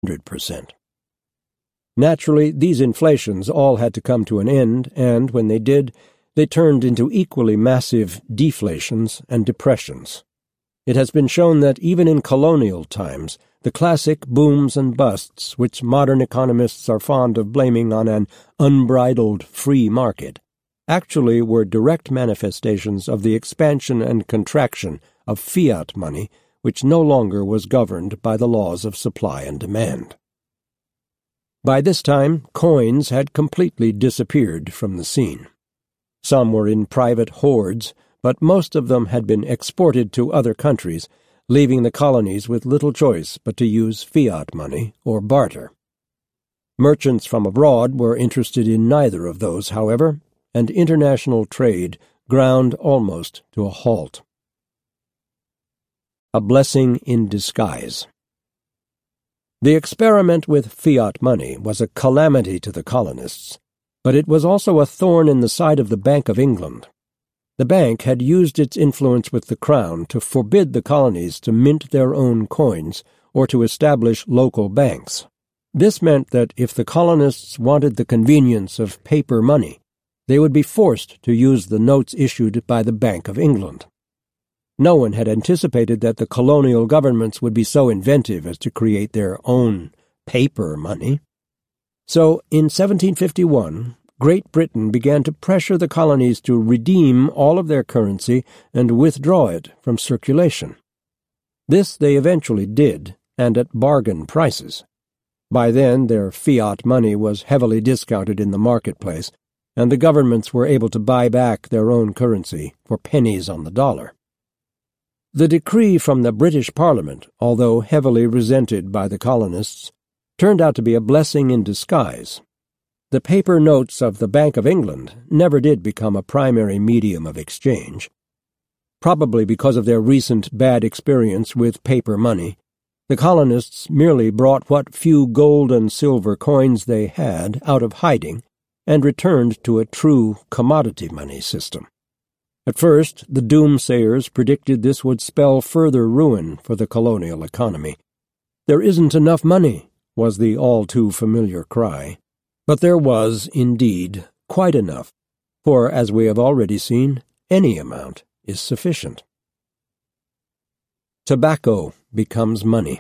100%. Naturally, these inflations all had to come to an end, and when they did, they turned into equally massive deflations and depressions. It has been shown that even in colonial times, the classic booms and busts, which modern economists are fond of blaming on an unbridled free market, actually were direct manifestations of the expansion and contraction of fiat money, which no longer was governed by the laws of supply and demand. By this time, coins had completely disappeared from the scene. Some were in private hoards, but most of them had been exported to other countries, leaving the colonies with little choice but to use fiat money or barter. Merchants from abroad were interested in neither of those, however, and international trade ground almost to a halt. A blessing in disguise. The experiment with fiat money was a calamity to the colonists, but it was also a thorn in the side of the Bank of England. The bank had used its influence with the Crown to forbid the colonies to mint their own coins or to establish local banks. This meant that if the colonists wanted the convenience of paper money, they would be forced to use the notes issued by the Bank of England. No one had anticipated that the colonial governments would be so inventive as to create their own paper money. So, in 1751, Great Britain began to pressure the colonies to redeem all of their currency and withdraw it from circulation. This they eventually did, and at bargain prices. By then, their fiat money was heavily discounted in the marketplace, and the governments were able to buy back their own currency for pennies on the dollar. The decree from the British Parliament, although heavily resented by the colonists, turned out to be a blessing in disguise. The paper notes of the Bank of England never did become a primary medium of exchange. Probably because of their recent bad experience with paper money, the colonists merely brought what few gold and silver coins they had out of hiding and returned to a true commodity money system. At first, the doomsayers predicted this would spell further ruin for the colonial economy. "There isn't enough money," was the all-too-familiar cry. But there was, indeed, quite enough, for, as we have already seen, any amount is sufficient. Tobacco becomes money.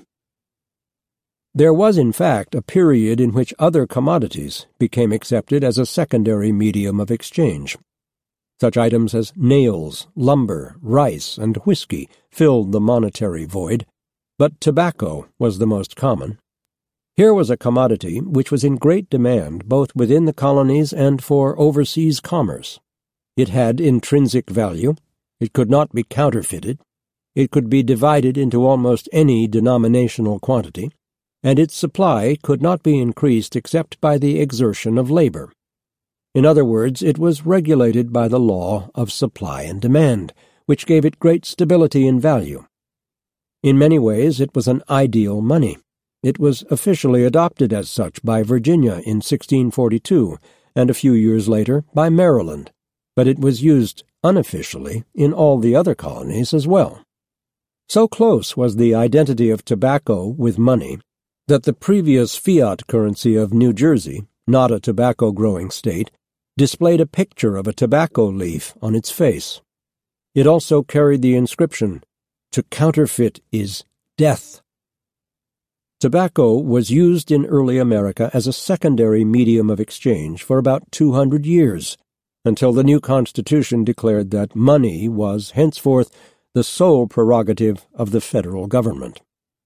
There was, in fact, a period in which other commodities became accepted as a secondary medium of exchange. Such items as nails, lumber, rice, and whiskey filled the monetary void, but tobacco was the most common. Here was a commodity which was in great demand both within the colonies and for overseas commerce. It had intrinsic value, it could not be counterfeited, it could be divided into almost any denominational quantity, and its supply could not be increased except by the exertion of labor. In other words, it was regulated by the law of supply and demand, which gave it great stability in value. In many ways it was an ideal money. It was officially adopted as such by Virginia in 1642, and a few years later by Maryland, but it was used unofficially in all the other colonies as well. So close was the identity of tobacco with money that the previous fiat currency of New Jersey, not a tobacco-growing state, displayed a picture of a tobacco leaf on its face. It also carried the inscription, "To counterfeit is death." Tobacco was used in early America as a secondary medium of exchange for about 200 years, until the new Constitution declared that money was henceforth the sole prerogative of the federal government.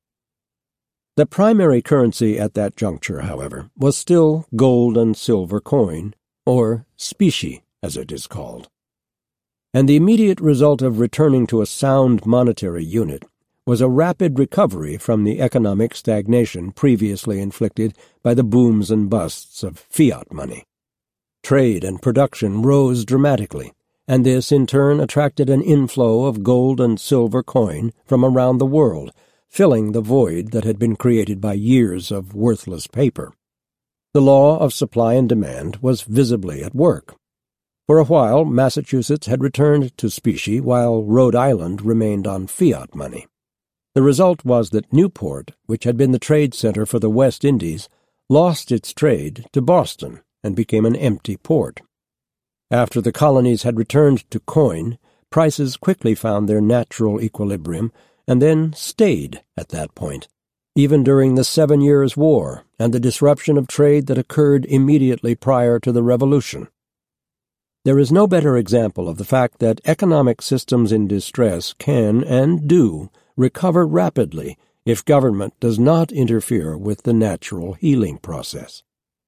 The primary currency at that juncture, however, was still gold and silver coin, or specie, as it is called. And the immediate result of returning to a sound monetary unit was a rapid recovery from the economic stagnation previously inflicted by the booms and busts of fiat money. Trade and production rose dramatically, and this in turn attracted an inflow of gold and silver coin from around the world, filling the void that had been created by years of worthless paper. The law of supply and demand was visibly at work. For a while, Massachusetts had returned to specie, while Rhode Island remained on fiat money. The result was that Newport, which had been the trade center for the West Indies, lost its trade to Boston and became an empty port. After the colonies had returned to coin, prices quickly found their natural equilibrium and then stayed at that point, even during the 7 Years' War and the disruption of trade that occurred immediately prior to the Revolution. There is no better example of the fact that economic systems in distress can and do recover rapidly if government does not interfere with the natural healing process.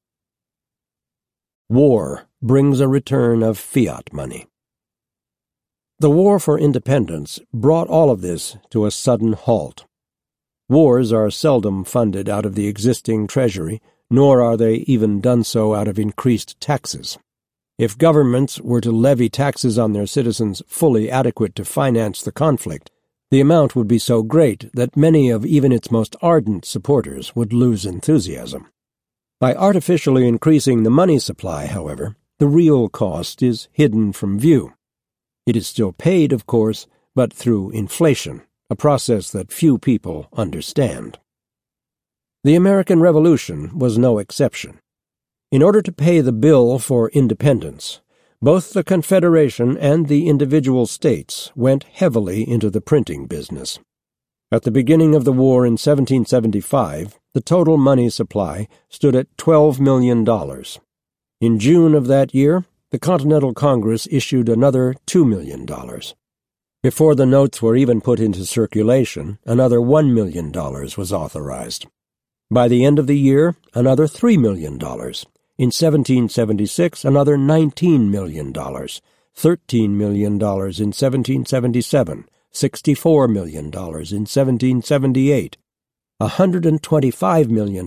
War brings a return of fiat money. The war for independence brought all of this to a sudden halt. Wars are seldom funded out of the existing treasury, nor are they even done so out of increased taxes. If governments were to levy taxes on their citizens fully adequate to finance the conflict, the amount would be so great that many of even its most ardent supporters would lose enthusiasm. By artificially increasing the money supply, however, the real cost is hidden from view. It is still paid, of course, but through inflation, a process that few people understand. The American Revolution was no exception. In order to pay the bill for independence, both the Confederation and the individual states went heavily into the printing business. At the beginning of the war in 1775, the total money supply stood at $12 million. In June of that year, the Continental Congress issued another $2 million. Before the notes were even put into circulation, another $1 million was authorized. By the end of the year, another $3 million. In 1776, another $19 million, $13 million in 1777, $64 million in 1778, $125 million in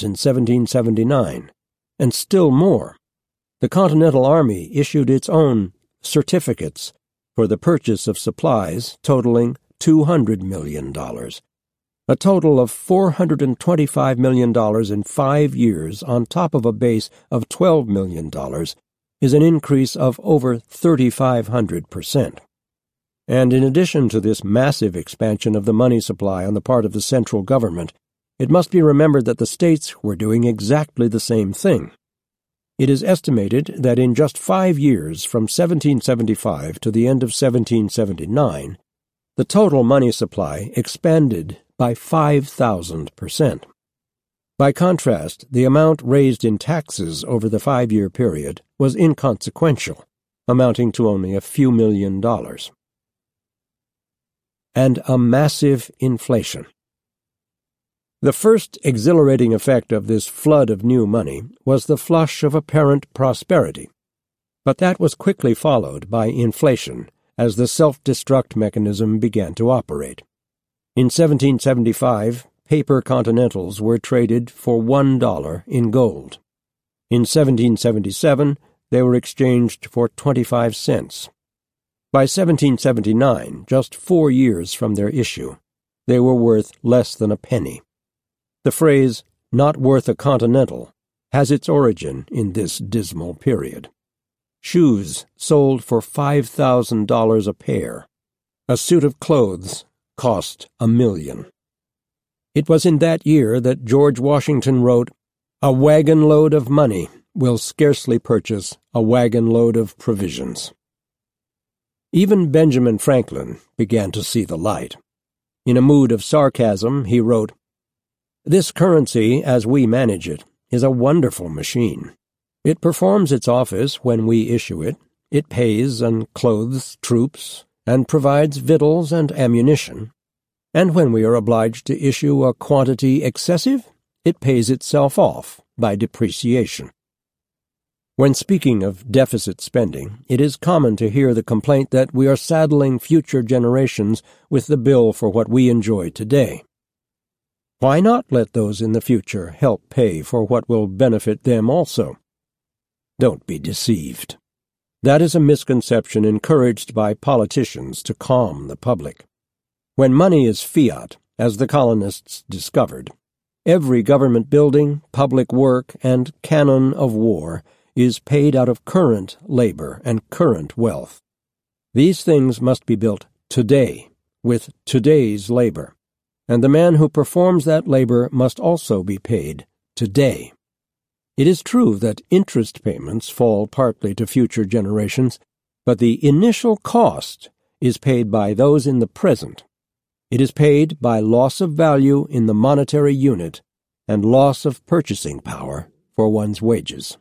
1779, and still more. The Continental Army issued its own certificates for the purchase of supplies totaling $200 million. A total of $425 million in 5 years on top of a base of $12 million is an increase of over 3,500%. And in addition to this massive expansion of the money supply on the part of the central government, it must be remembered that the states were doing exactly the same thing. It is estimated that in just 5 years, from 1775 to the end of 1779, the total money supply expanded by 5,000%. By contrast, the amount raised in taxes over the 5-year period was inconsequential, amounting to only a few $1 million. And a massive inflation. The first exhilarating effect of this flood of new money was the flush of apparent prosperity, but that was quickly followed by inflation as the self-destruct mechanism began to operate. In 1775, paper continentals were traded for $1 in gold. In 1777, they were exchanged for 25 cents. By 1779, just 4 years from their issue, they were worth less than a penny. The phrase, "not worth a continental," has its origin in this dismal period. Shoes sold for $5,000 a pair. A suit of clothes cost $1 million. It was in that year that George Washington wrote, "A wagon load of money will scarcely purchase a wagon load of provisions." Even Benjamin Franklin began to see the light. In a mood of sarcasm, he wrote, "This currency, as we manage it, is a wonderful machine. It performs its office when we issue it. It pays and clothes troops, and provides victuals and ammunition. And when we are obliged to issue a quantity excessive, it pays itself off by depreciation." When speaking of deficit spending, it is common to hear the complaint that we are saddling future generations with the bill for what we enjoy today. Why not let those in the future help pay for what will benefit them also? Don't be deceived. That is a misconception encouraged by politicians to calm the public. When money is fiat, as the colonists discovered, every government building, public work, and cannon of war is paid out of current labor and current wealth. These things must be built today, with today's labor. and the man who performs that labor must also be paid today. It is true that interest payments fall partly to future generations, but the initial cost is paid by those in the present. It is paid by loss of value in the monetary unit and loss of purchasing power for one's wages.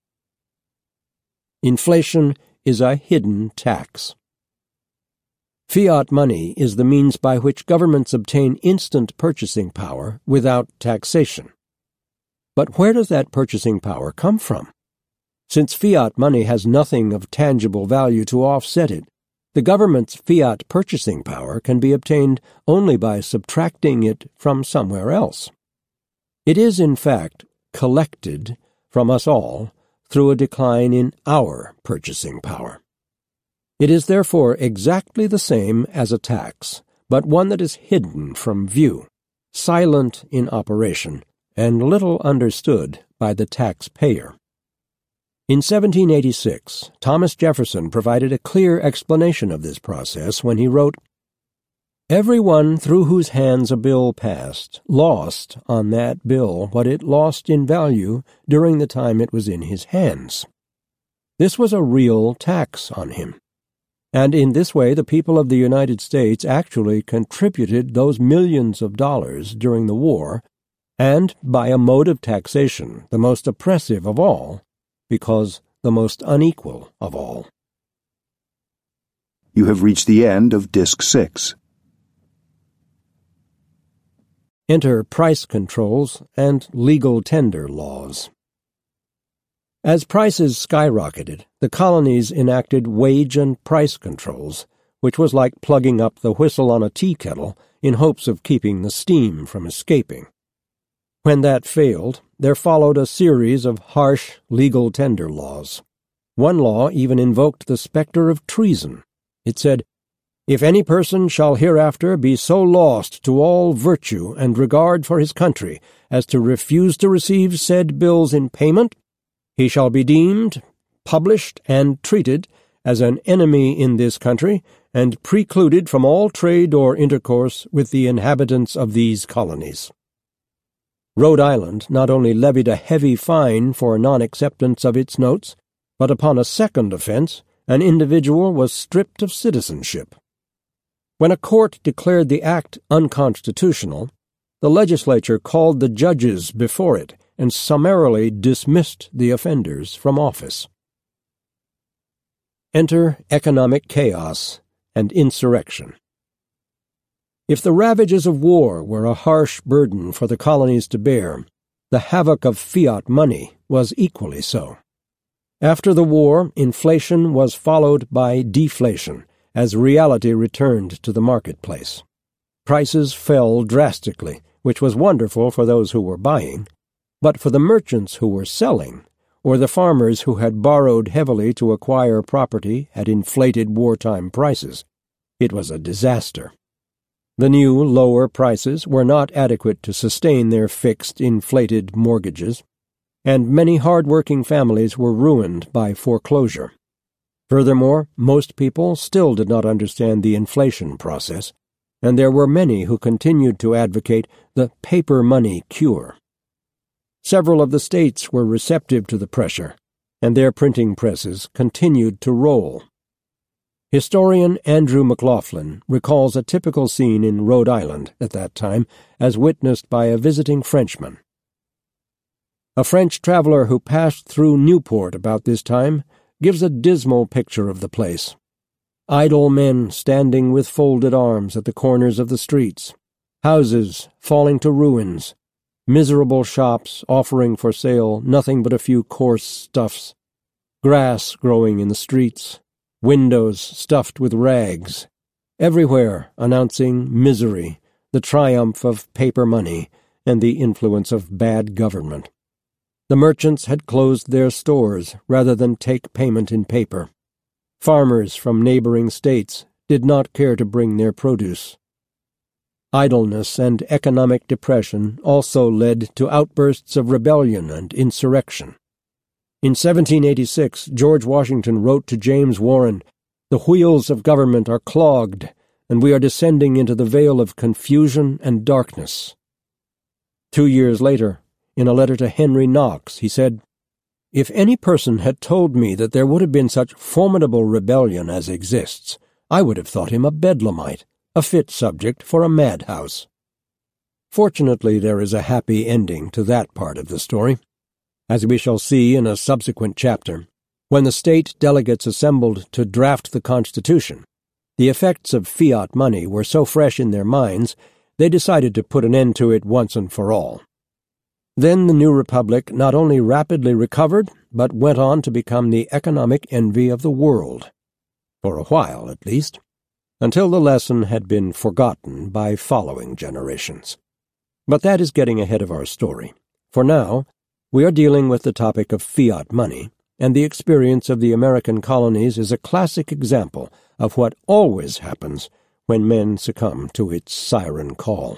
Inflation is a hidden tax. Fiat money is the means by which governments obtain instant purchasing power without taxation. But where does that purchasing power come from? Since fiat money has nothing of tangible value to offset it, the government's fiat purchasing power can be obtained only by subtracting it from somewhere else. It is, in fact, collected from us all through a decline in our purchasing power. It is therefore exactly the same as a tax, but one that is hidden from view, silent in operation, and little understood by the taxpayer. In 1786, Thomas Jefferson provided a clear explanation of this process when he wrote, "Every one through whose hands a bill passed lost on that bill what it lost in value during the time it was in his hands." This was a real tax on him. And in this way the people of the United States actually contributed those millions of dollars during the war, and by a mode of taxation the most oppressive of all, because the most unequal of all. You have reached the end of Disc 6. Enter price controls and legal tender laws. As prices skyrocketed, the colonies enacted wage and price controls, which was like plugging up the whistle on a tea kettle in hopes of keeping the steam from escaping. When that failed, there followed a series of harsh legal tender laws. One law even invoked the specter of treason. It said, "If any person shall hereafter be so lost to all virtue and regard for his country as to refuse to receive said bills in payment, he shall be deemed, published, and treated as an enemy in this country, and precluded from all trade or intercourse with the inhabitants of these colonies." Rhode Island not only levied a heavy fine for non-acceptance of its notes, but upon a second offense, an individual was stripped of citizenship. When a court declared the act unconstitutional, the legislature called the judges before it and summarily dismissed the offenders from office. Enter economic chaos and insurrection. If the ravages of war were a harsh burden for the colonies to bear, the havoc of fiat money was equally so. After the war, inflation was followed by deflation, as reality returned to the marketplace. Prices fell drastically, which was wonderful for those who were buying, but for the merchants who were selling, or the farmers who had borrowed heavily to acquire property at inflated wartime prices, it was a disaster. The new, lower prices were not adequate to sustain their fixed, inflated mortgages, and many hard-working families were ruined by foreclosure. Furthermore, most people still did not understand the inflation process, and there were many who continued to advocate the paper money cure. Several of the states were receptive to the pressure, and their printing presses continued to roll. Historian Andrew McLaughlin recalls a typical scene in Rhode Island at that time as witnessed by a visiting Frenchman. A French traveler who passed through Newport about this time gives a dismal picture of the place. Idle men standing with folded arms at the corners of the streets, houses falling to ruins, miserable shops offering for sale nothing but a few coarse stuffs, grass growing in the streets, windows stuffed with rags, everywhere announcing misery, the triumph of paper money, and the influence of bad government. The merchants had closed their stores rather than take payment in paper. Farmers from neighboring states did not care to bring their produce. Idleness and economic depression also led to outbursts of rebellion and insurrection. In 1786, George Washington wrote to James Warren, "The wheels of government are clogged. and we are descending into the vale of confusion and darkness. 2 years later, in a letter to Henry Knox, he said, "If any person had told me that there would have been such formidable rebellion as exists, I would have thought him a bedlamite, a fit subject for a madhouse." Fortunately, there is a happy ending to that part of the story. As we shall see in a subsequent chapter, when the state delegates assembled to draft the Constitution, the effects of fiat money were so fresh in their minds, they decided to put an end to it once and for all. Then the new republic not only rapidly recovered, but went on to become the economic envy of the world, for a while at least, until the lesson had been forgotten by following generations. But that is getting ahead of our story. For now, we are dealing with the topic of fiat money, and the experience of the American colonies is a classic example of what always happens when men succumb to its siren call.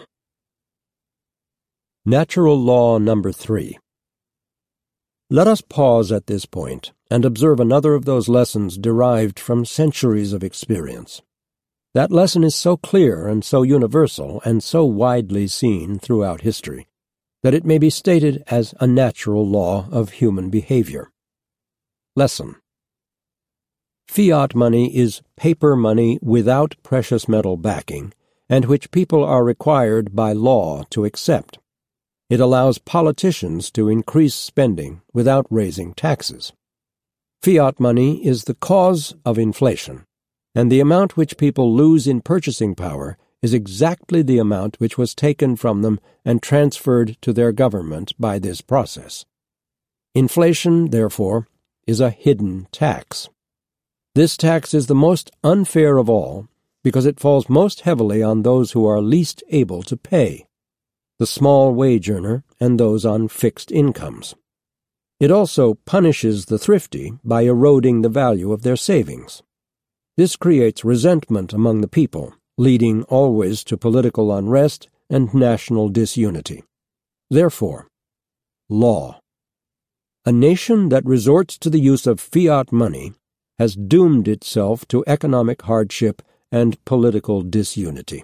Natural Law Number 3. Let us pause at this point and observe another of those lessons derived from centuries of experience. That lesson is so clear and so universal and so widely seen throughout history that it may be stated as a natural law of human behavior. Lesson: fiat money is paper money without precious metal backing, and which people are required by law to accept. It allows politicians to increase spending without raising taxes. Fiat money is the cause of inflation, and the amount which people lose in purchasing power is exactly the amount which was taken from them and transferred to their government by this process. Inflation, therefore, is a hidden tax. This tax is the most unfair of all because it falls most heavily on those who are least able to pay, the small wage earner and those on fixed incomes. It also punishes the thrifty by eroding the value of their savings. This creates resentment among the people, leading always to political unrest and national disunity. Therefore, law. A nation that resorts to the use of fiat money has doomed itself to economic hardship and political disunity.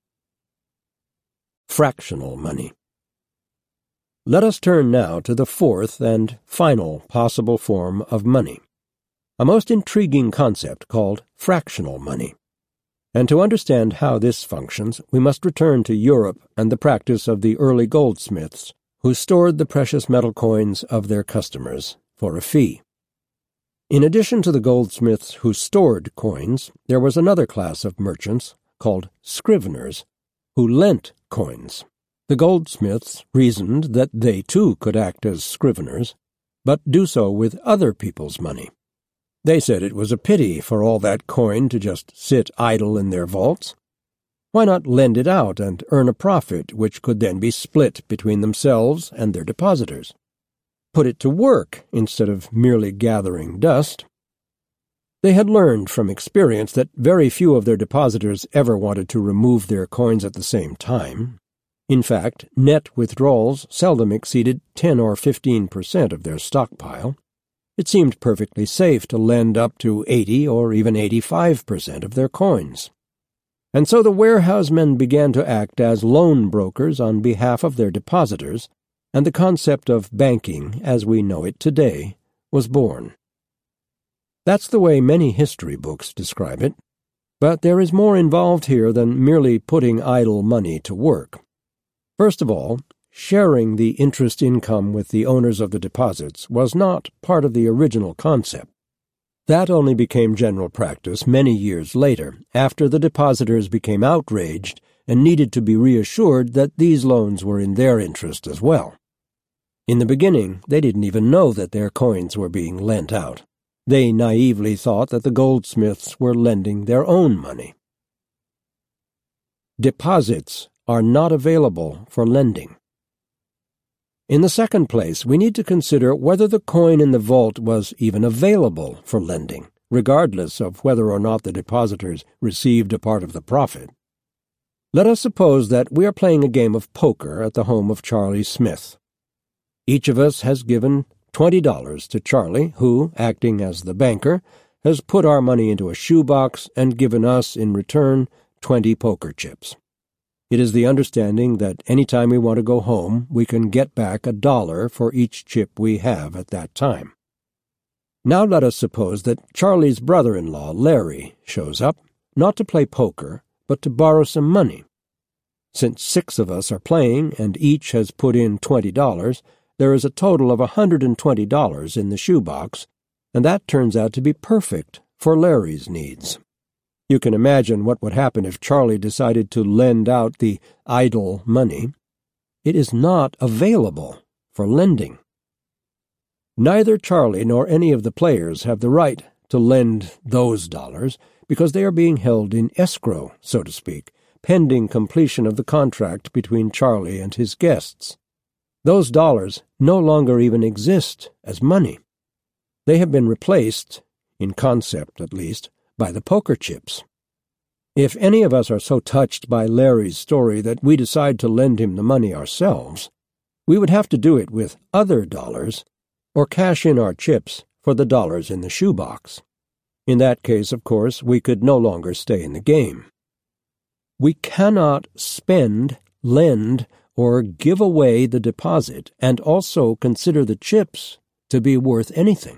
Fractional money. Let us turn now to the fourth and final possible form of money, a most intriguing concept called fractional money. And to understand how this functions, we must return to Europe and the practice of the early goldsmiths, who stored the precious metal coins of their customers for a fee. In addition to the goldsmiths who stored coins, there was another class of merchants, called scriveners, who lent coins. The goldsmiths reasoned that they too could act as scriveners, but do so with other people's money. They said it was a pity for all that coin to just sit idle in their vaults. Why not lend it out and earn a profit which could then be split between themselves and their depositors? Put it to work instead of merely gathering dust. They had learned from experience that very few of their depositors ever wanted to remove their coins at the same time. In fact, net withdrawals seldom exceeded 10 or 15% of their stockpile. It seemed perfectly safe to lend up to 80 or even 85% of their coins. And so the warehousemen began to act as loan brokers on behalf of their depositors, and the concept of banking, as we know it today, was born. That's the way many history books describe it, but there is more involved here than merely putting idle money to work. First of all, sharing the interest income with the owners of the deposits was not part of the original concept. That only became general practice many years later, after the depositors became outraged and needed to be reassured that these loans were in their interest as well. In the beginning, they didn't even know that their coins were being lent out. They naively thought that the goldsmiths were lending their own money. Deposits are not available for lending. In the second place, we need to consider whether the coin in the vault was even available for lending, regardless of whether or not the depositors received a part of the profit. Let us suppose that we are playing a game of poker at the home of Charlie Smith. Each of us has given $20 to Charlie, who, acting as the banker, has put our money into a shoebox and given us, in return, 20 poker chips. It is the understanding that any time we want to go home, we can get back $1 for each chip we have at that time. Now let us suppose that Charlie's brother-in-law, Larry, shows up, not to play poker, but to borrow some money. Since 6 of us are playing and each has put in $20, there is a total of $120 in the shoebox, and that turns out to be perfect for Larry's needs. You can imagine what would happen if Charlie decided to lend out the idle money. It is not available for lending. Neither Charlie nor any of the players have the right to lend those dollars because they are being held in escrow, so to speak, pending completion of the contract between Charlie and his guests. Those dollars no longer even exist as money. They have been replaced, in concept at least, by the poker chips. If any of us are so touched by Larry's story that we decide to lend him the money ourselves, we would have to do it with other dollars or cash in our chips for the dollars in the shoebox. In that case, of course, we could no longer stay in the game. We cannot spend, lend, or give away the deposit and also consider the chips to be worth anything.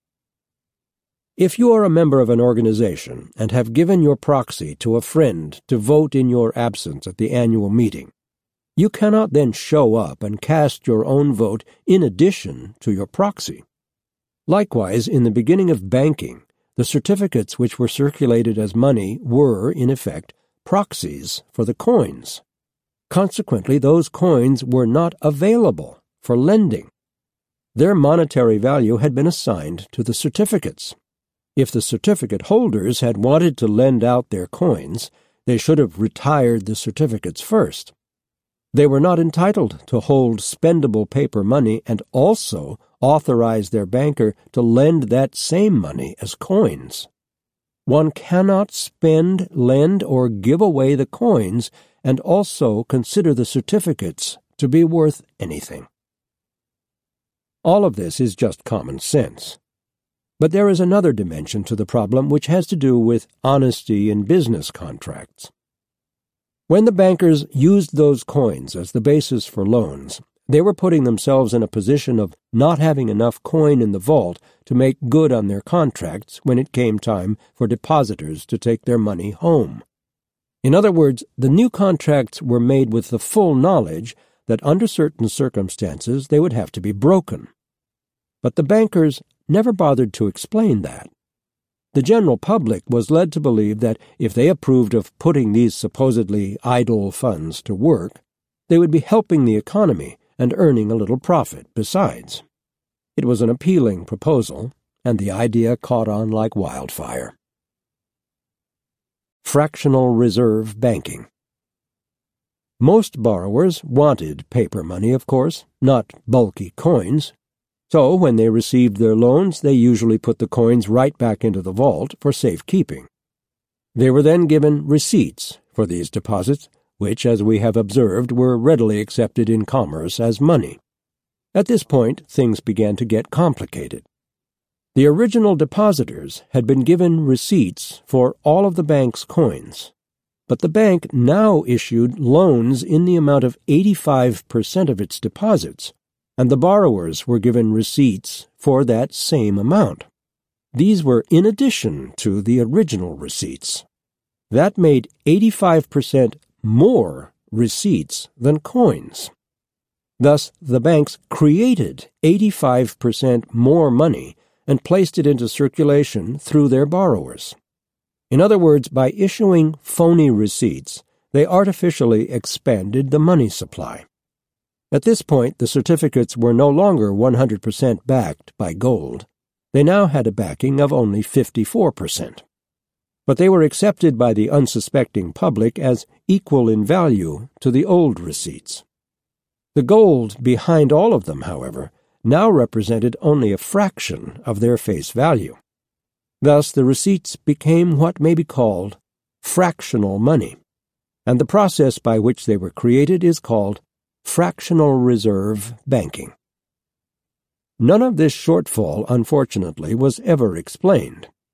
If you are a member of an organization and have given your proxy to a friend to vote in your absence at the annual meeting, you cannot then show up and cast your own vote in addition to your proxy. Likewise, in the beginning of banking, the certificates which were circulated as money were, in effect, proxies for the coins. Consequently, those coins were not available for lending. Their monetary value had been assigned to the certificates. If the certificate holders had wanted to lend out their coins, they should have retired the certificates first. They were not entitled to hold spendable paper money and also authorize their banker to lend that same money as coins. One cannot spend, lend, or give away the coins and also consider the certificates to be worth anything. All of this is just common sense. But there is another dimension to the problem which has to do with honesty in business contracts. When the bankers used those coins as the basis for loans, they were putting themselves in a position of not having enough coin in the vault to make good on their contracts when it came time for depositors to take their money home. In other words, the new contracts were made with the full knowledge that under certain circumstances they would have to be broken. But the bankers never bothered to explain that. The general public was led to believe that if they approved of putting these supposedly idle funds to work, they would be helping the economy and earning a little profit besides. It was an appealing proposal, and the idea caught on like wildfire. Fractional reserve banking. Most borrowers wanted paper money, of course, not bulky coins. So when they received their loans, they usually put the coins right back into the vault for safekeeping. They were then given receipts for these deposits, which, as we have observed, were readily accepted in commerce as money. At this point, things began to get complicated. The original depositors had been given receipts for all of the bank's coins, but the bank now issued loans in the amount of 85% of its deposits, and the borrowers were given receipts for that same amount. These were in addition to the original receipts. That made 85% more receipts than coins. Thus, the banks created 85% more money and placed it into circulation through their borrowers. In other words, by issuing phony receipts, they artificially expanded the money supply. At this point, the certificates were no longer 100% backed by gold. They now had a backing of only 54%. But they were accepted by the unsuspecting public as equal in value to the old receipts. The gold behind all of them, however, now represented only a fraction of their face value. Thus, the receipts became what may be called fractional money, and the process by which they were created is called fractional reserve banking. None of this shortfall, unfortunately, was ever explained.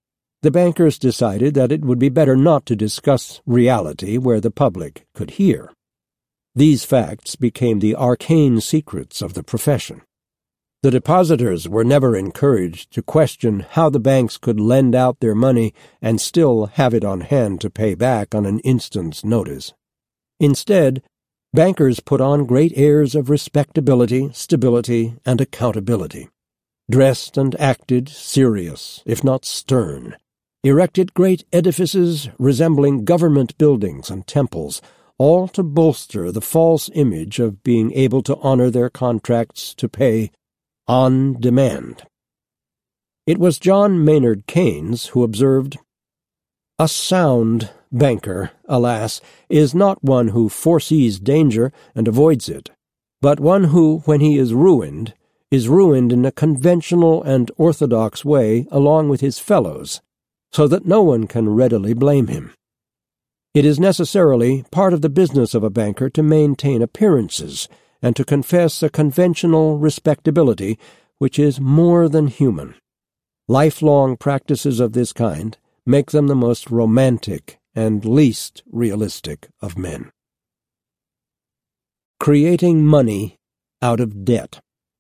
the bankers decided that it would be better not to discuss reality where the public could hear. These facts became the arcane secrets of the profession. The depositors were never encouraged to question how the banks could lend out their money and still have it on hand to pay back on an instant's notice. Instead, bankers put on great airs of respectability, stability, and accountability, dressed and acted serious, if not stern, erected great edifices resembling government buildings and temples, all to bolster the false image of being able to honor their contracts to pay on demand. It was John Maynard Keynes who observed, "A sound banker, alas, is not one who foresees danger and avoids it, but one who, when he is ruined in a conventional and orthodox way along with his fellows, so that no one can readily blame him. It is necessarily part of the business of a banker to maintain appearances and to confess a conventional respectability which is more than human. Lifelong practices of this kind make them the most romantic and least realistic of men." Creating money out of debt.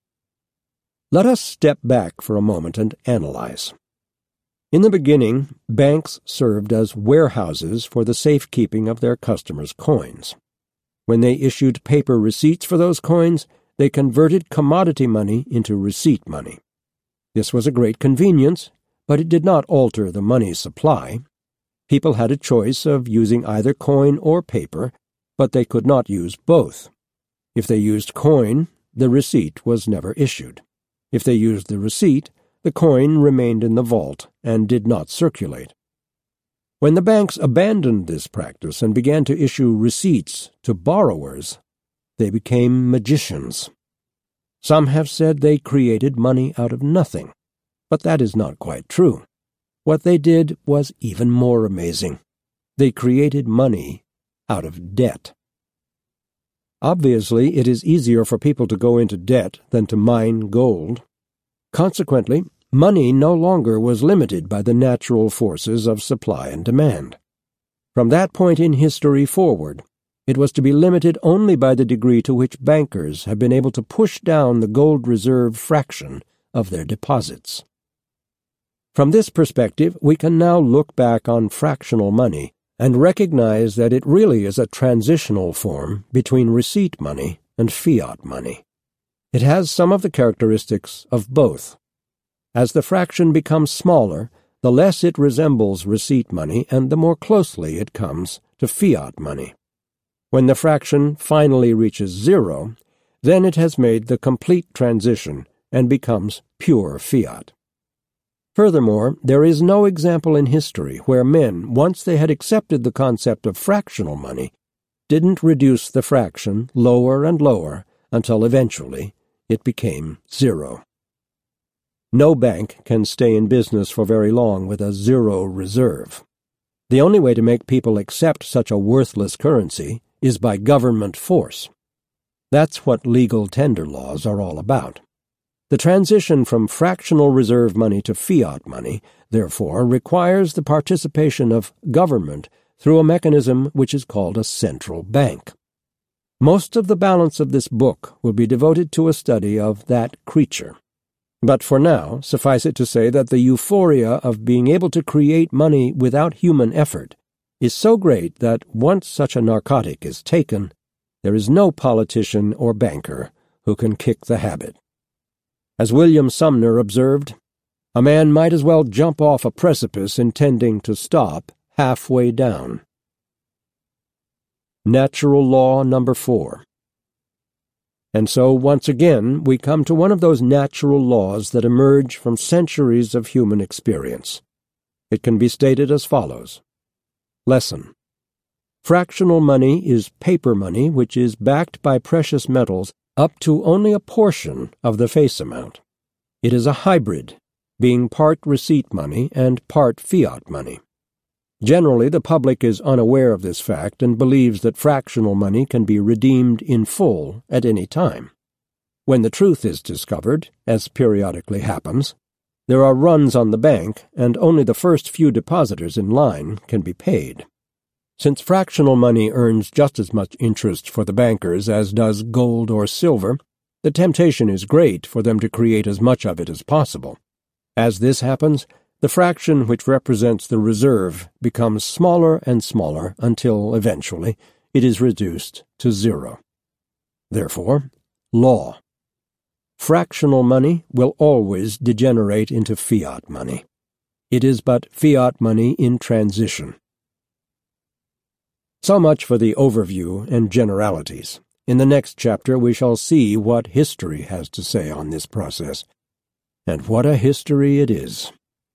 Let us step back for a moment and analyze. In the beginning, banks served as warehouses for the safekeeping of their customers' coins. When they issued paper receipts for those coins, they converted commodity money into receipt money. This was a great convenience, but it did not alter the money supply. People had a choice of using either coin or paper, but they could not use both. If they used coin, the receipt was never issued. If they used the receipt, the coin remained in the vault and did not circulate. When the banks abandoned this practice and began to issue receipts to borrowers, they became magicians. Some have said they created money out of nothing, but that is not quite true. What they did was even more amazing. They created money out of debt. Obviously, it is easier for people to go into debt than to mine gold. Consequently, money no longer was limited by the natural forces of supply and demand. From that point in history forward, it was to be limited only by the degree to which bankers have been able to push down the gold reserve fraction of their deposits. From this perspective, we can now look back on fractional money and recognize that it really is a transitional form between receipt money and fiat money. It has some of the characteristics of both. As the fraction becomes smaller, the less it resembles receipt money and the more closely it comes to fiat money. When the fraction finally reaches zero, then it has made the complete transition and becomes pure fiat. Furthermore, there is no example in history where men, once they had accepted the concept of fractional money, didn't reduce the fraction lower and lower until eventually it became zero. No bank can stay in business for very long with a zero reserve. The only way to make people accept such a worthless currency is by government force. That's what legal tender laws are all about. The transition from fractional reserve money to fiat money, therefore, requires the participation of government through a mechanism which is called a central bank. Most of the balance of this book will be devoted to a study of that creature. But for now, suffice it to say that the euphoria of being able to create money without human effort is so great that once such a narcotic is taken, there is no politician or banker who can kick the habit. As William Sumner observed, a man might as well jump off a precipice intending to stop halfway down. Natural law number 4. And so, once again, we come to one of those natural laws that emerge from centuries of human experience. It can be stated as follows. Lesson. Fractional money is paper money which is backed by precious metals up to only a portion of the face amount. It is a hybrid, being part receipt money and part fiat money. Generally, the public is unaware of this fact and believes that fractional money can be redeemed in full at any time. When the truth is discovered, as periodically happens, There are runs on the bank, and only the first few depositors in line can be paid. Since fractional money earns just as much interest for the bankers as does gold or silver, the temptation is great for them to create as much of it as possible. As this happens, the fraction which represents the reserve becomes smaller and smaller until, eventually, it is reduced to zero. Therefore, law. Fractional money will always degenerate into fiat money. It is but fiat money in transition. So much for the overview and generalities. In the next chapter we shall see what history has to say on this process. And what a history it is.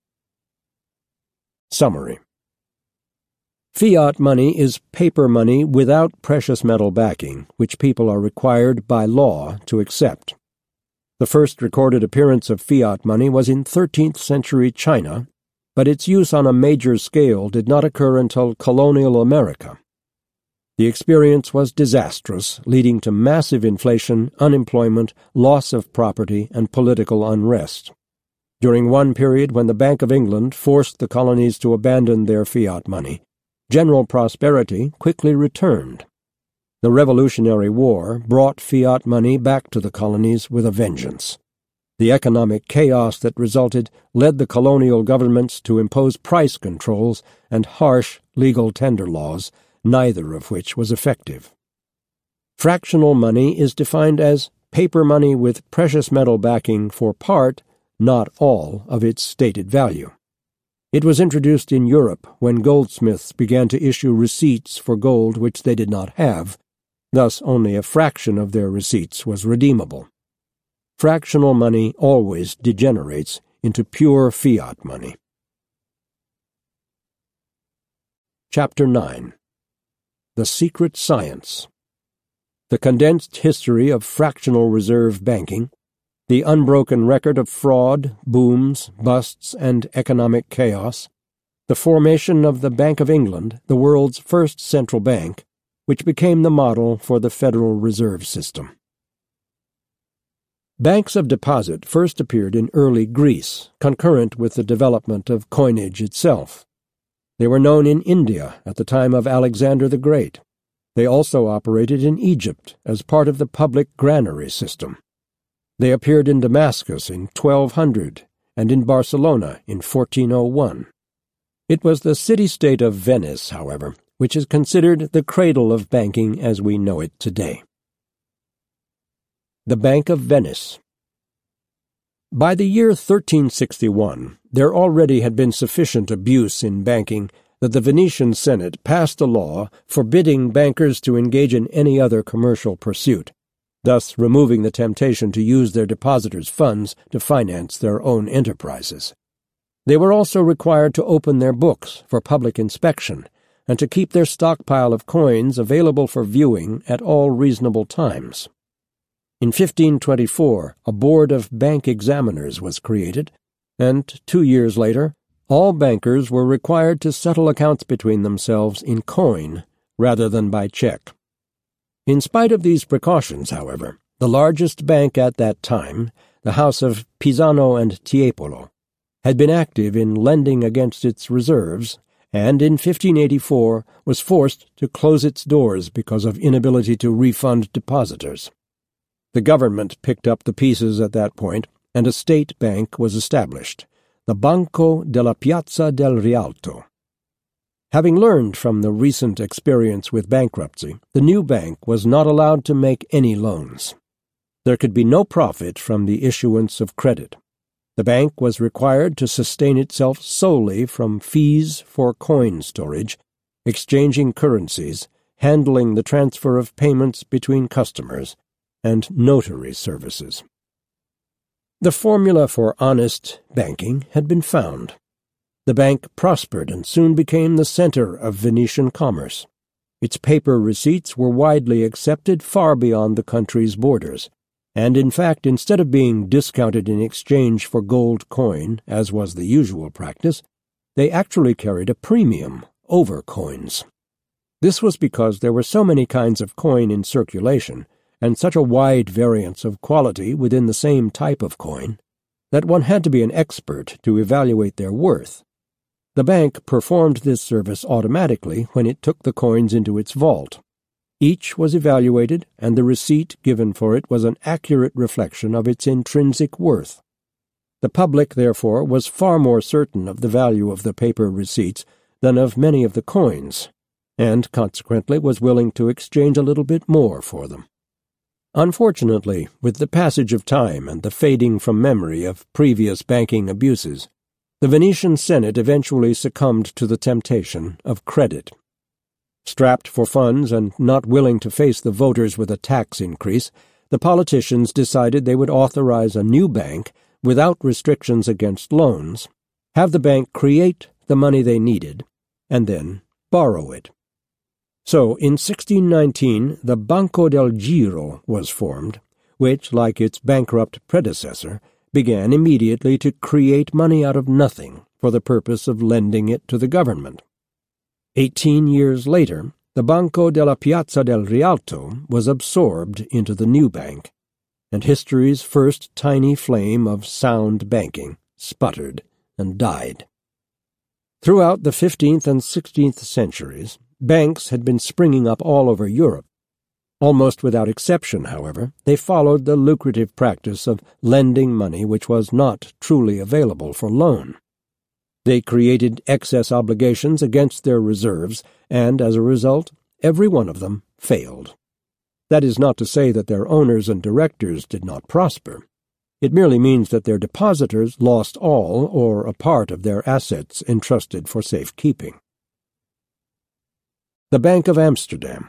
Summary. Fiat money is paper money without precious metal backing, which people are required by law to accept. The first recorded appearance of fiat money was in 13th century China, but its use on a major scale did not occur until colonial America. The experience was disastrous, leading to massive inflation, unemployment, loss of property, and political unrest. During one period when the Bank of England forced the colonies to abandon their fiat money, general prosperity quickly returned. The Revolutionary War brought fiat money back to the colonies with a vengeance. The economic chaos that resulted led the colonial governments to impose price controls and harsh legal tender laws, neither of which was effective. Fractional money is defined as paper money with precious metal backing for part, not all, of its stated value. It was introduced in Europe when goldsmiths began to issue receipts for gold which they did not have. Thus only a fraction of their receipts was redeemable. Fractional money always degenerates into pure fiat money. Chapter 9. The Secret Science. The condensed history of fractional reserve banking, the unbroken record of fraud, booms, busts, and economic chaos, the formation of the Bank of England, the world's first central bank, which became the model for the Federal Reserve System. Banks of deposit first appeared in early Greece, concurrent with the development of coinage itself. They were known in India at the time of Alexander the Great. They also operated in Egypt as part of the public granary system. They appeared in Damascus in 1200 and in Barcelona in 1401. It was the city-state of Venice, however, which is considered the cradle of banking as we know it today. The Bank of Venice. By the year 1361, there already had been sufficient abuse in banking that the Venetian Senate passed a law forbidding bankers to engage in any other commercial pursuit, thus removing the temptation to use their depositors' funds to finance their own enterprises. They were also required to open their books for public inspection and to keep their stockpile of coins available for viewing at all reasonable times. In 1524, a board of bank examiners was created, and 2 years later, all bankers were required to settle accounts between themselves in coin rather than by check. In spite of these precautions, however, the largest bank at that time, the House of Pisano and Tiepolo, had been active in lending against its reserves, and in 1584 was forced to close its doors because of inability to refund depositors. The government picked up the pieces at that point, and a state bank was established, the Banco della Piazza del Rialto. Having learned from the recent experience with bankruptcy, the new bank was not allowed to make any loans. There could be no profit from the issuance of credit. The bank was required to sustain itself solely from fees for coin storage, exchanging currencies, handling the transfer of payments between customers, and notary services. The formula for honest banking had been found. The bank prospered and soon became the center of Venetian commerce. Its paper receipts were widely accepted far beyond the country's borders, and in fact, instead of being discounted in exchange for gold coin, as was the usual practice, they actually carried a premium over coins. This was because there were so many kinds of coin in circulation, and such a wide variance of quality within the same type of coin, that one had to be an expert to evaluate their worth. The bank performed this service automatically when it took the coins into its vault. Each was evaluated, and the receipt given for it was an accurate reflection of its intrinsic worth. The public, therefore, was far more certain of the value of the paper receipts than of many of the coins, and consequently was willing to exchange a little bit more for them. Unfortunately, with the passage of time and the fading from memory of previous banking abuses, the Venetian Senate eventually succumbed to the temptation of credit. Strapped for funds and not willing to face the voters with a tax increase, the politicians decided they would authorize a new bank without restrictions against loans, have the bank create the money they needed, and then borrow it. So, in 1619, the Banco del Giro was formed, which, like its bankrupt predecessor, began immediately to create money out of nothing for the purpose of lending it to the government. 18 years later, the Banco della Piazza del Rialto was absorbed into the new bank, and history's first tiny flame of sound banking sputtered and died. Throughout the 15th and 16th centuries, banks had been springing up all over Europe. Almost without exception, however, they followed the lucrative practice of lending money which was not truly available for loan. They created excess obligations against their reserves, and as a result, every one of them failed. That is not to say that their owners and directors did not prosper. It merely means that their depositors lost all or a part of their assets entrusted for safekeeping. The Bank of Amsterdam.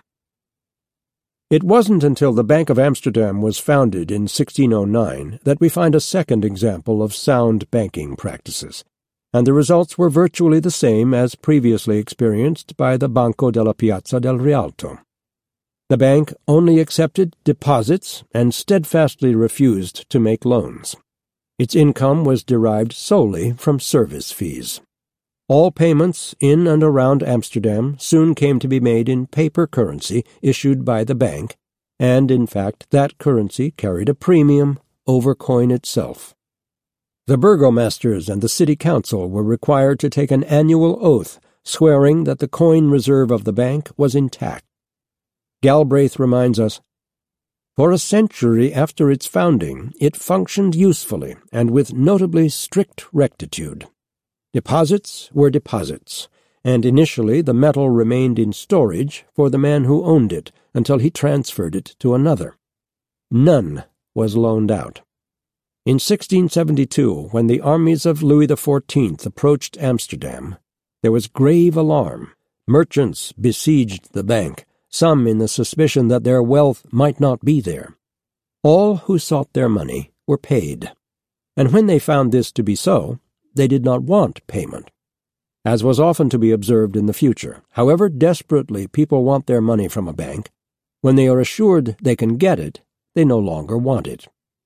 It wasn't until the Bank of Amsterdam was founded in 1609 that we find a second example of sound banking practices, and the results were virtually the same as previously experienced by the Banco della Piazza del Rialto. The bank only accepted deposits and steadfastly refused to make loans. Its income was derived solely from service fees. All payments in and around Amsterdam soon came to be made in paper currency issued by the bank, and in fact that currency carried a premium over coin itself. The burgomasters and the city council were required to take an annual oath swearing that the coin reserve of the bank was intact. Galbraith reminds us, "For a century after its founding, it functioned usefully and with notably strict rectitude. Deposits were deposits, and initially the metal remained in storage for the man who owned it until he transferred it to another. None was loaned out. In 1672, when the armies of Louis XIV approached Amsterdam, there was grave alarm. Merchants besieged the bank, some in the suspicion that their wealth might not be there. All who sought their money were paid, and when they found this to be so, they did not want payment. As was often to be observed in the future, however desperately people want their money from a bank, when they are assured they can get it, they no longer want it."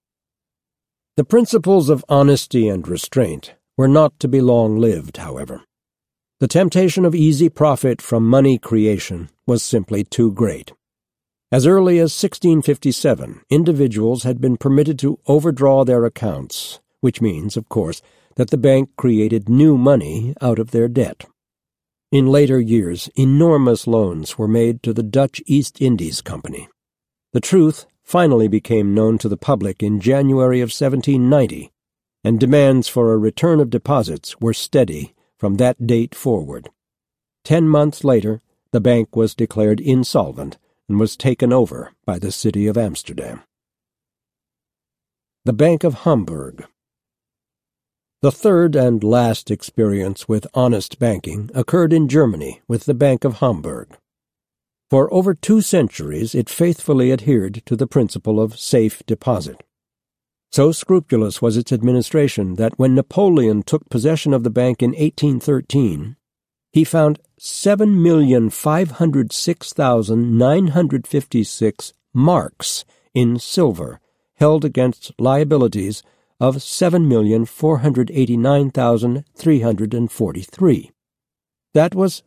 The principles of honesty and restraint were not to be long-lived, however. The temptation of easy profit from money creation was simply too great. As early as 1657, individuals had been permitted to overdraw their accounts, which means, of course, that the bank created new money out of their debt. In later years, enormous loans were made to the Dutch East Indies Company. The truth finally became known to the public in January of 1790, and demands for a return of deposits were steady from that date forward. 10 months later, the bank was declared insolvent and was taken over by the city of Amsterdam. The Bank of Hamburg. The third and last experience with honest banking occurred in Germany with the Bank of Hamburg. For over 2 centuries it faithfully adhered to the principle of safe deposit. So scrupulous was its administration that when Napoleon took possession of the bank in 1813, he found 7,506,956 marks in silver held against liabilities of 7,489,343. That was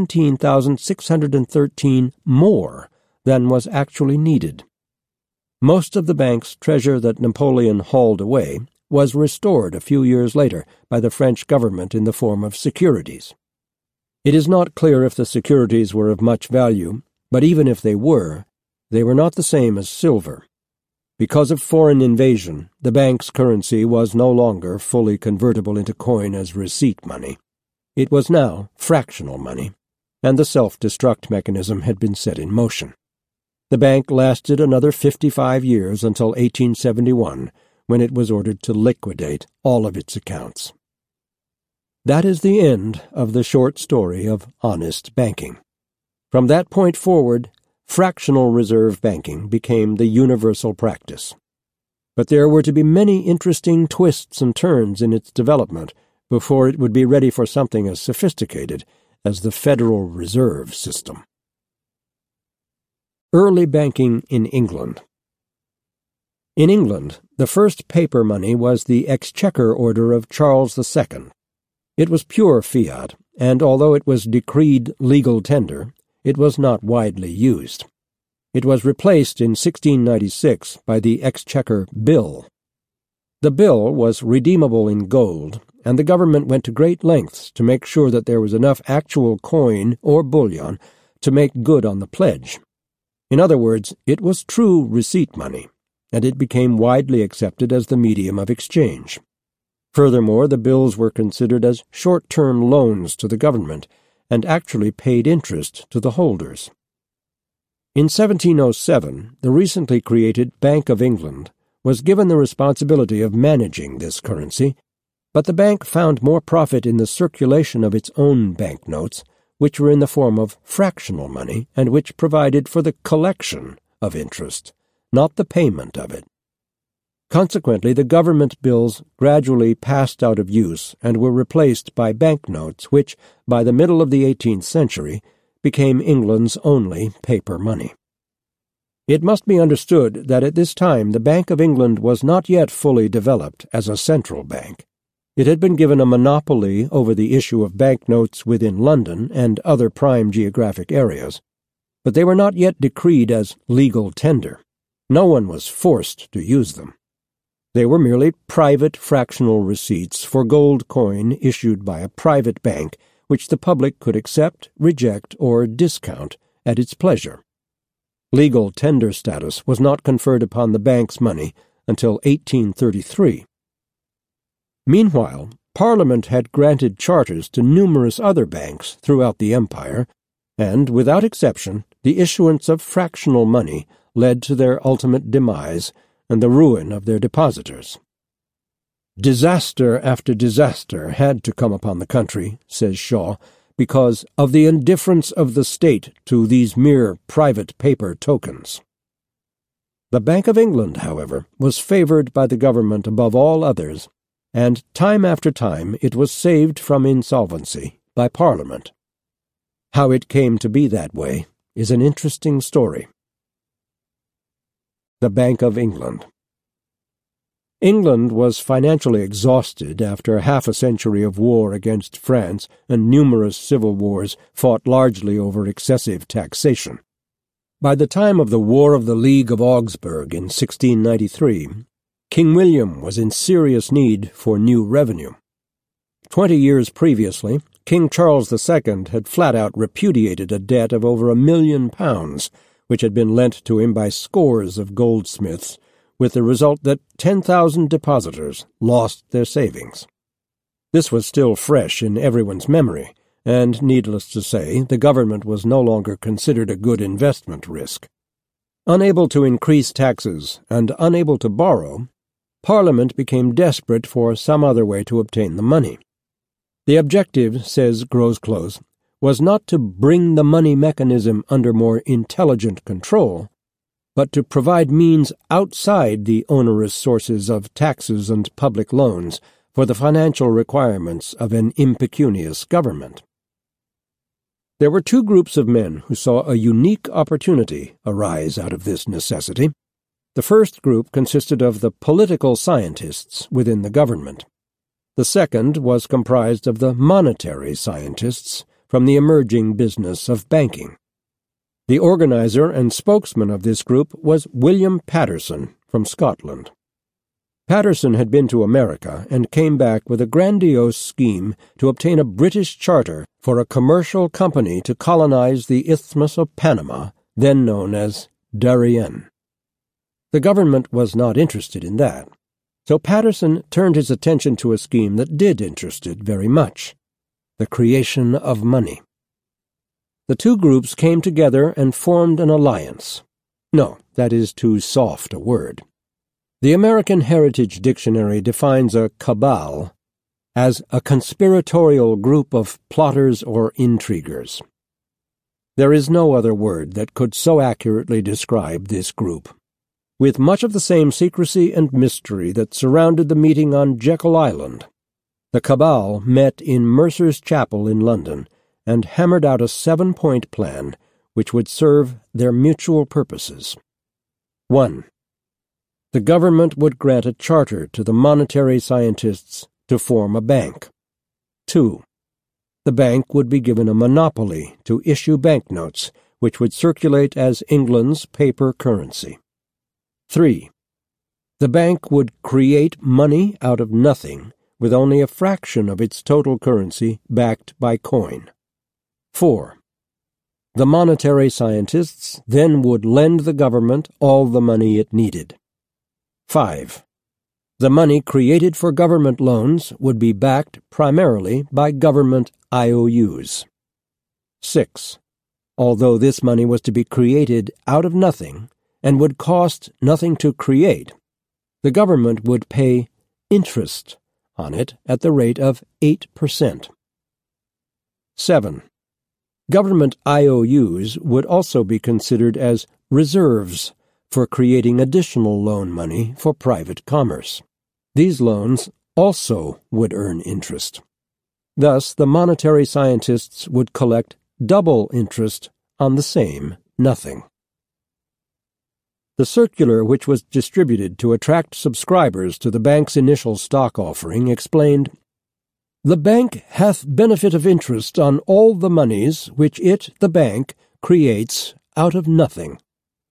17,613 more than was actually needed. Most of the bank's treasure that Napoleon hauled away was restored a few years later by the French government in the form of securities. It is not clear if the securities were of much value, but even if they were not the same as silver. Because of foreign invasion, the bank's currency was no longer fully convertible into coin as receipt money. It was now fractional money, and the self-destruct mechanism had been set in motion. The bank lasted another 55 years until 1871, when it was ordered to liquidate all of its accounts. That is the end of the short story of honest banking. From that point forward, fractional reserve banking became the universal practice. But there were to be many interesting twists and turns in its development before it would be ready for something as sophisticated as the Federal Reserve System. Early banking in England. In England, the first paper money was the Exchequer Order of Charles II. It was pure fiat, and although it was decreed legal tender, it was not widely used. It was replaced in 1696 by the Exchequer Bill. The bill was redeemable in gold, and the government went to great lengths to make sure that there was enough actual coin or bullion to make good on the pledge. In other words, it was true receipt money, and it became widely accepted as the medium of exchange. Furthermore, the bills were considered as short-term loans to the government, and actually paid interest to the holders. In 1707, the recently created Bank of England was given the responsibility of managing this currency, but the bank found more profit in the circulation of its own banknotes, which were in the form of fractional money and which provided for the collection of interest, not the payment of it. Consequently, the government bills gradually passed out of use and were replaced by banknotes which, by the middle of the 18th century, became England's only paper money. It must be understood that at this time the Bank of England was not yet fully developed as a central bank. It had been given a monopoly over the issue of banknotes within London and other prime geographic areas, but they were not yet decreed as legal tender. No one was forced to use them. They were merely private fractional receipts for gold coin issued by a private bank which the public could accept, reject, or discount at its pleasure. Legal tender status was not conferred upon the bank's money until 1833. Meanwhile, Parliament had granted charters to numerous other banks throughout the empire, and, without exception, the issuance of fractional money led to their ultimate demise and the ruin of their depositors. Disaster after disaster had to come upon the country, says Shaw, because of the indifference of the state to these mere private paper tokens. The Bank of England, however, was favored by the government above all others, and time after time it was saved from insolvency by Parliament. How it came to be that way is an interesting story. The Bank of England. England was financially exhausted after half a century of war against France and numerous civil wars fought largely over excessive taxation. By the time of the War of the League of Augsburg in 1693, King William was in serious need for new revenue. 20 years previously, King Charles II had flat-out repudiated a debt of over £1 million, which had been lent to him by scores of goldsmiths, with the result that 10,000 depositors lost their savings. This was still fresh in everyone's memory, and, needless to say, the government was no longer considered a good investment risk. Unable to increase taxes and unable to borrow, Parliament became desperate for some other way to obtain the money. The objective, says Grosclose, was not to bring the money mechanism under more intelligent control, but to provide means outside the onerous sources of taxes and public loans for the financial requirements of an impecunious government. There were two groups of men who saw a unique opportunity arise out of this necessity. The first group consisted of the political scientists within the government. The second was comprised of the monetary scientists from the emerging business of banking. The organizer and spokesman of this group was William Paterson from Scotland. Patterson had been to America and came back with a grandiose scheme to obtain a British charter for a commercial company to colonize the Isthmus of Panama, then known as Darien. The government was not interested in that, so Patterson turned his attention to a scheme that did interest it very much: the creation of money. The two groups came together and formed an alliance. No, that is too soft a word. The American Heritage Dictionary defines a cabal as a conspiratorial group of plotters or intriguers. There is no other word that could so accurately describe this group. With much of the same secrecy and mystery that surrounded the meeting on Jekyll Island, the cabal met in Mercer's Chapel in London and hammered out a 7-point plan which would serve their mutual purposes. 1. The government would grant a charter to the monetary scientists to form a bank. 2. The bank would be given a monopoly to issue banknotes, which would circulate as England's paper currency. 3. The bank would create money out of nothing, with only a fraction of its total currency backed by coin. 4. The monetary scientists then would lend the government all the money it needed. 5. The money created for government loans would be backed primarily by government IOUs. 6. Although this money was to be created out of nothing and would cost nothing to create, the government would pay interest on it at the rate of 8%. 7. Government IOUs would also be considered as reserves for creating additional loan money for private commerce. These loans also would earn interest. Thus, the monetary scientists would collect double interest on the same nothing. The circular, which was distributed to attract subscribers to the bank's initial stock offering, explained, "The bank hath benefit of interest on all the moneys which it, the bank, creates out of nothing."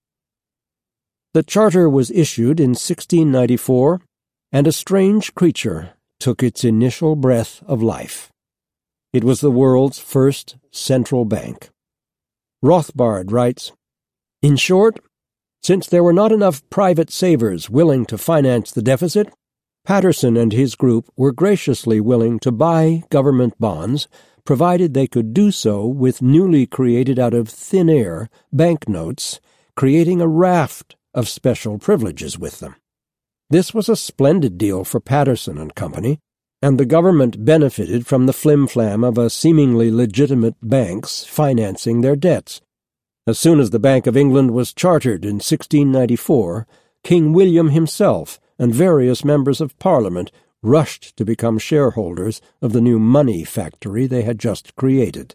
The charter was issued in 1694, and a strange creature took its initial breath of life. It was the world's first central bank. Rothbard writes, "In short, since there were not enough private savers willing to finance the deficit, Patterson and his group were graciously willing to buy government bonds, provided they could do so with newly created out of thin air banknotes, creating a raft of special privileges with them. This was a splendid deal for Patterson and Company, and the government benefited from the flim-flam of a seemingly legitimate bank's financing their debts. As soon as the Bank of England was chartered in 1694, King William himself and various members of Parliament rushed to become shareholders of the new money factory they had just created.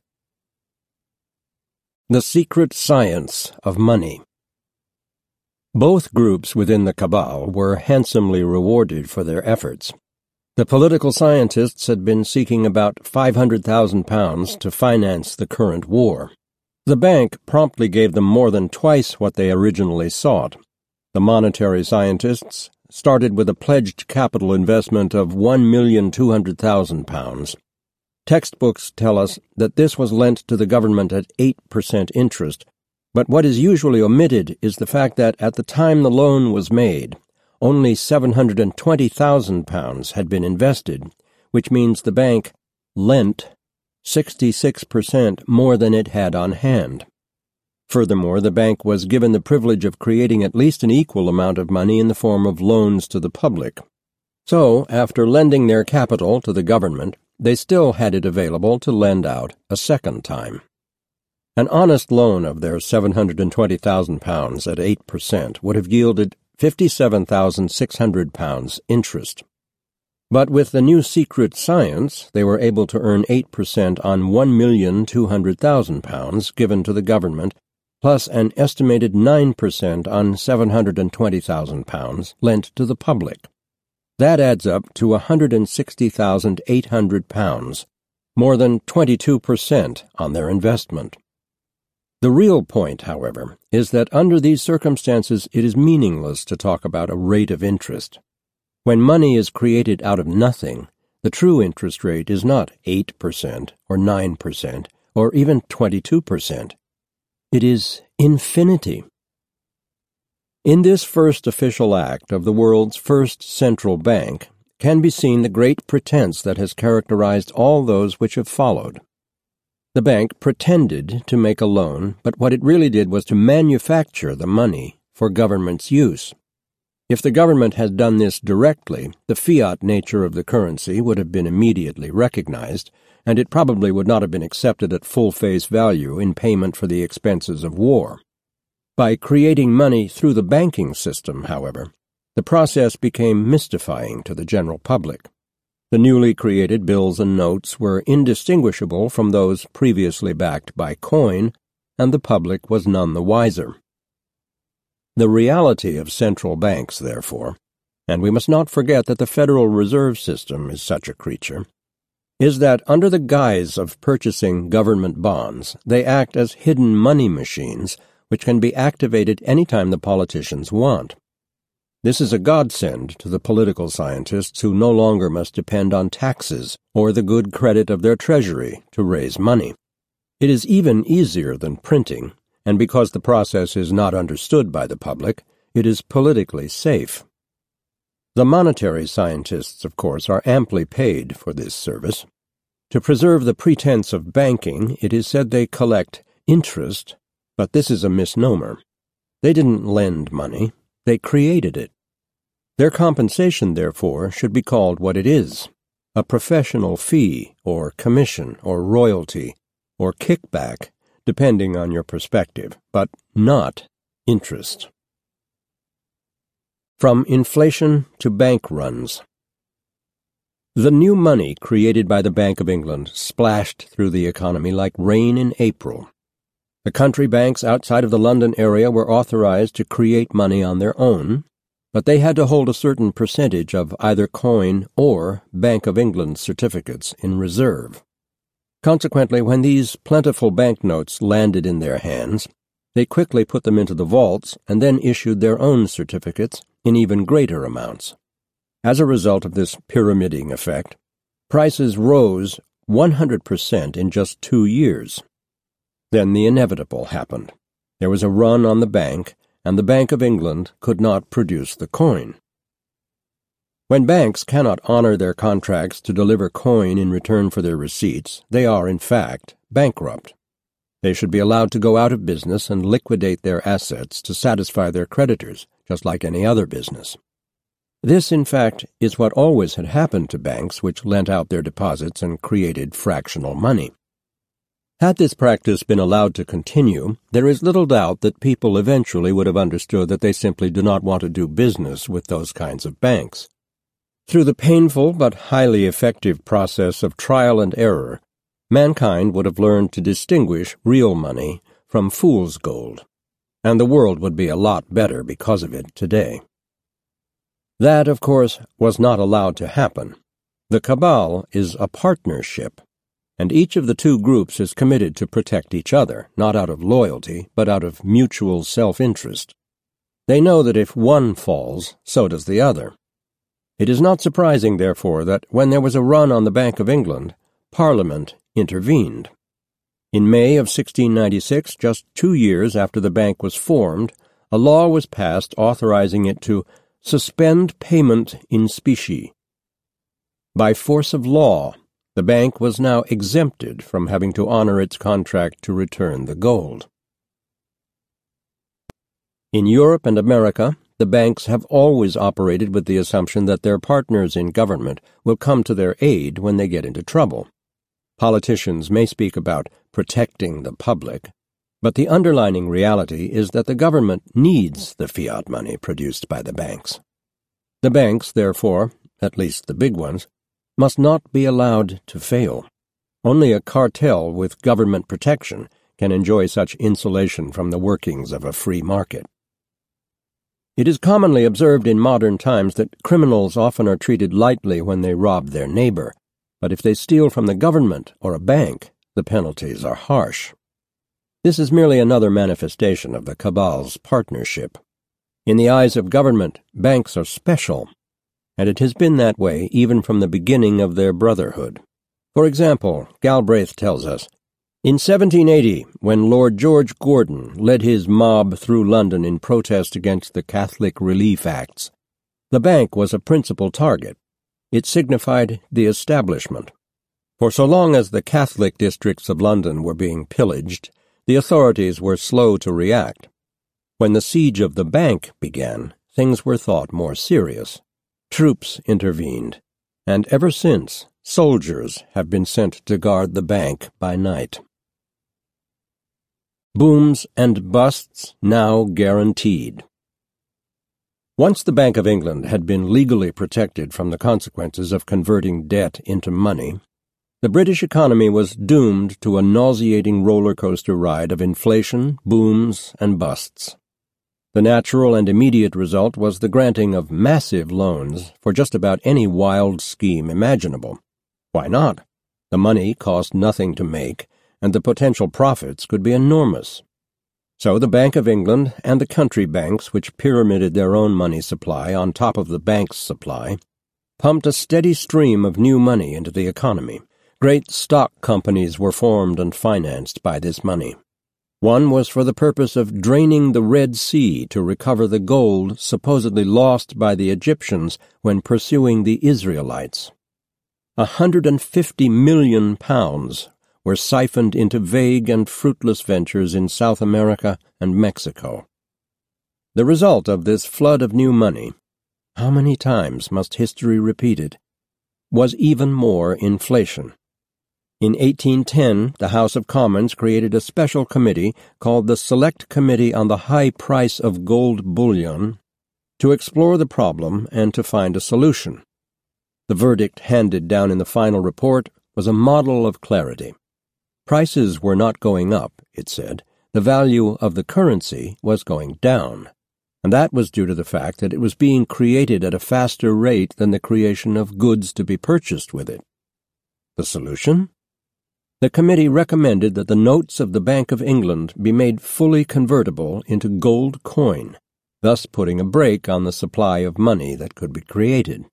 The secret science of money. Both groups within the cabal were handsomely rewarded for their efforts. The political scientists had been seeking about £500,000 to finance the current war. The bank promptly gave them more than twice what they originally sought. The monetary scientists started with a pledged capital investment of £1,200,000. Textbooks tell us that this was lent to the government at 8% interest, but what is usually omitted is the fact that at the time the loan was made, only £720,000 had been invested, which means the bank lent 66% more than it had on hand. Furthermore, the bank was given the privilege of creating at least an equal amount of money in the form of loans to the public. So, after lending their capital to the government, they still had it available to lend out a second time. An honest loan of their £720,000 at 8% would have yielded £57,600 interest. But with the new secret science, they were able to earn 8% on £1,200,000 given to the government, plus an estimated 9% on £720,000 lent to the public. That adds up to £160,800, more than 22% on their investment. The real point, however, is that under these circumstances it is meaningless to talk about a rate of interest. When money is created out of nothing, the true interest rate is not 8% or 9% or even 22%. It is infinity. In this first official act of the world's first central bank can be seen the great pretense that has characterized all those which have followed. The bank pretended to make a loan, but what it really did was to manufacture the money for government's use. If the government had done this directly, the fiat nature of the currency would have been immediately recognized, and it probably would not have been accepted at full face value in payment for the expenses of war. By creating money through the banking system, however, the process became mystifying to the general public. The newly created bills and notes were indistinguishable from those previously backed by coin, and the public was none the wiser. The reality of central banks, therefore, and we must not forget that the Federal Reserve System is such a creature, is that under the guise of purchasing government bonds, they act as hidden money machines which can be activated any time the politicians want. This is a godsend to the political scientists who no longer must depend on taxes or the good credit of their treasury to raise money. It is even easier than printing, and because the process is not understood by the public, it is politically safe. The monetary scientists, of course, are amply paid for this service. To preserve the pretense of banking, it is said they collect interest, but this is a misnomer. They didn't lend money, they created it. Their compensation, therefore, should be called what it is, a professional fee, or commission, or royalty, or kickback, depending on your perspective, but not interest. From inflation to bank runs. The new money created by the Bank of England splashed through the economy like rain in April. The country banks outside of the London area were authorized to create money on their own, but they had to hold a certain percentage of either coin or Bank of England certificates in reserve. Consequently, when these plentiful banknotes landed in their hands, they quickly put them into the vaults and then issued their own certificates in even greater amounts. As a result of this pyramiding effect, prices rose 100% in just 2 years. Then the inevitable happened. There was a run on the bank, and the Bank of England could not produce the coin. When banks cannot honor their contracts to deliver coin in return for their receipts, they are, in fact, bankrupt. They should be allowed to go out of business and liquidate their assets to satisfy their creditors, just like any other business. This, in fact, is what always had happened to banks which lent out their deposits and created fractional money. Had this practice been allowed to continue, there is little doubt that people eventually would have understood that they simply do not want to do business with those kinds of banks. Through the painful but highly effective process of trial and error, mankind would have learned to distinguish real money from fool's gold, and the world would be a lot better because of it today. That, of course, was not allowed to happen. The cabal is a partnership, and each of the two groups is committed to protect each other, not out of loyalty, but out of mutual self-interest. They know that if one falls, so does the other. It is not surprising, therefore, that when there was a run on the Bank of England, Parliament intervened. In May of 1696, just 2 years after the bank was formed, a law was passed authorizing it to suspend payment in specie. By force of law, the bank was now exempted from having to honor its contract to return the gold. In Europe and America, the banks have always operated with the assumption that their partners in government will come to their aid when they get into trouble. Politicians may speak about protecting the public, but the underlying reality is that the government needs the fiat money produced by the banks. The banks, therefore, at least the big ones, must not be allowed to fail. Only a cartel with government protection can enjoy such insulation from the workings of a free market. It is commonly observed in modern times that criminals often are treated lightly when they rob their neighbor, but if they steal from the government or a bank, the penalties are harsh. This is merely another manifestation of the cabal's partnership. In the eyes of government, banks are special. and it has been that way even from the beginning of their brotherhood. For example, Galbraith tells us, in 1780, when Lord George Gordon led his mob through London in protest against the Catholic Relief Acts, the bank was a principal target. It signified the establishment. For so long as the Catholic districts of London were being pillaged, the authorities were slow to react. When the siege of the bank began, things were thought more serious. Troops intervened, and ever since, soldiers have been sent to guard the bank by night. Booms and busts now guaranteed. Once the Bank of England had been legally protected from the consequences of converting debt into money, the British economy was doomed to a nauseating roller coaster ride of inflation, booms, and busts. The natural and immediate result was the granting of massive loans for just about any wild scheme imaginable. Why not? The money cost nothing to make, and the potential profits could be enormous. So the Bank of England and the country banks, which pyramided their own money supply on top of the bank's supply, pumped a steady stream of new money into the economy. Great stock companies were formed and financed by this money. One was for the purpose of draining the Red Sea to recover the gold supposedly lost by the Egyptians when pursuing the Israelites. 150 million pounds were siphoned into vague and fruitless ventures in South America and Mexico. The result of this flood of new money, how many times must history repeat it, was even more inflation. In 1810, the House of Commons created a special committee called the Select Committee on the High Price of Gold Bullion to explore the problem and to find a solution. The verdict handed down in the final report was a model of clarity. Prices were not going up, it said. The value of the currency was going down, and that was due to the fact that it was being created at a faster rate than the creation of goods to be purchased with it. The solution? The committee recommended that the notes of the Bank of England be made fully convertible into gold coin, thus putting a brake on the supply of money that could be created.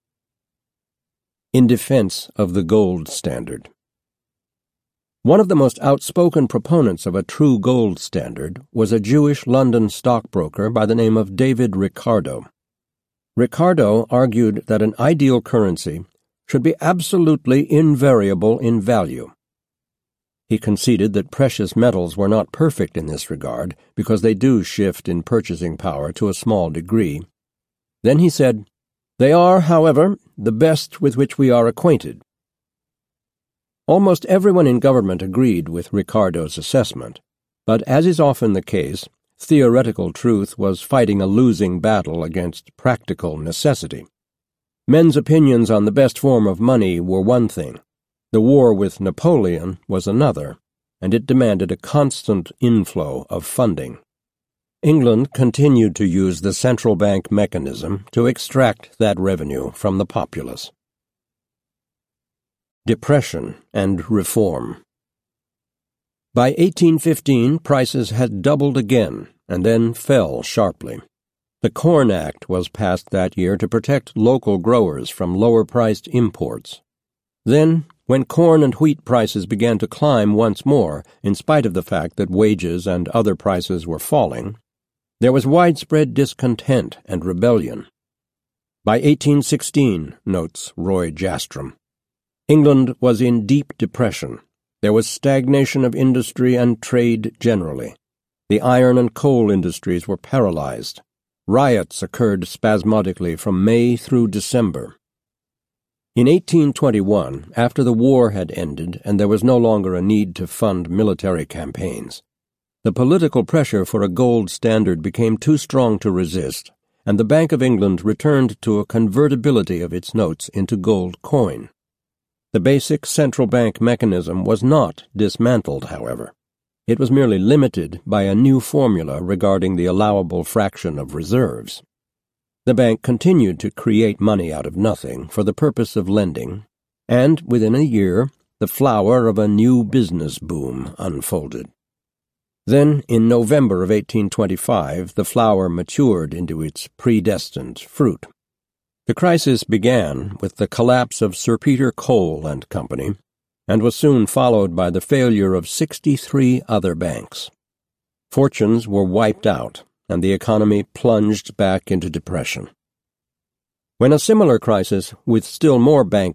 In defense of the gold standard. One of the most outspoken proponents of a true gold standard was a Jewish London stockbroker by the name of David Ricardo. Ricardo argued that an ideal currency should be absolutely invariable in value. He conceded that precious metals were not perfect in this regard because they do shift in purchasing power to a small degree. Then he said, "They are, however, the best with which we are acquainted." Almost everyone in government agreed with Ricardo's assessment, but as is often the case, theoretical truth was fighting a losing battle against practical necessity. Men's opinions on the best form of money were one thing. The war with Napoleon was another, and it demanded a constant inflow of funding. England continued to use the central bank mechanism to extract that revenue from the populace. Depression and Reform. By 1815, prices had doubled again and then fell sharply. The Corn Act was passed that year to protect local growers from lower-priced imports. Then, when corn and wheat prices began to climb once more, in spite of the fact that wages and other prices were falling, there was widespread discontent and rebellion. By 1816, notes Roy Jastrom, England was in deep depression. There was stagnation of industry and trade generally. The iron and coal industries were paralyzed. Riots occurred spasmodically from May through December. In 1821, after the war had ended and there was no longer a need to fund military campaigns, the political pressure for a gold standard became too strong to resist, and the Bank of England returned to a convertibility of its notes into gold coin. The basic central bank mechanism was not dismantled, however. It was merely limited by a new formula regarding the allowable fraction of reserves. The bank continued to create money out of nothing for the purpose of lending, and within a year the flower of a new business boom unfolded. Then, in November of 1825, the flower matured into its predestined fruit. The crisis began with the collapse of Sir Peter Cole and Company, and was soon followed by the failure of 63 other banks. Fortunes were wiped out, and the economy plunged back into depression. When a similar crisis with still more bank